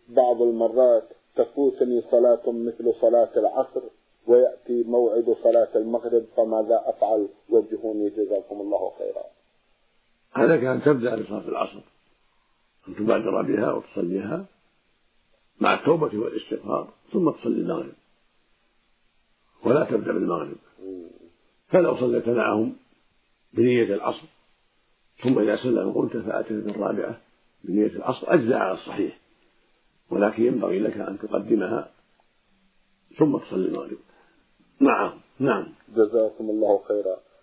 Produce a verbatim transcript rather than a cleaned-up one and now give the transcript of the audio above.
بعض المرات تفوتني صلاة مثل صلاة العصر ويأتي موعد صلاة المغرب، فماذا أفعل؟ وجهوني جزاكم الله خيرا. هذا كان تبدأ بصلاة العصر أن تبادر بها وتصليها مع التوبة والاستغفار، ثم تصلي المغرب، ولا تبدأ بالمغرب. فلو صليت معهم بنية العصر ثم إذا سلم قلت فأتت الرابعة بنية العصر أجزاء على الصحيح، ولكن ينبغي لك أن تقدمها ثم تصلي المغرب معهم. نعم، جزاكم الله خيرا.